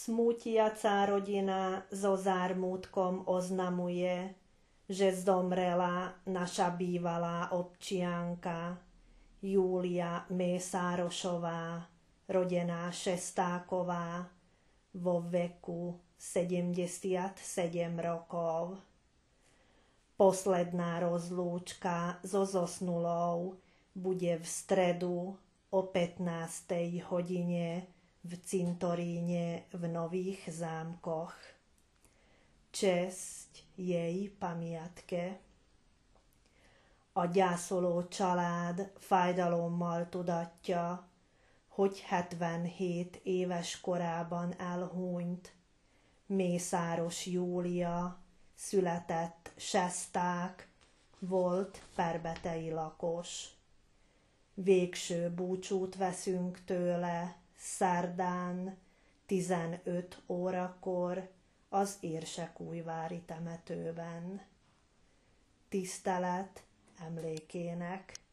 Smútiaca rodina so zármutkom oznamuje, že zomrela naša bývalá občianka Júlia Mészárošová, rodená Šestáková, vo veku 77 rokov. Posledná rozlúčka so zosnulou bude v stredu o 15. hodine v cintoríne v Nových Zámkoch. Cszt jej pamiatke. A gyászoló család fájdalommal tudatja, hogy 77 éves korában elhunyt Mészáros Júlia, született Sesták, volt perbetei lakos. Végső búcsút veszünk tőle szerdán 15 órakor az Érsekújvári temetőben. Tisztelet emlékének.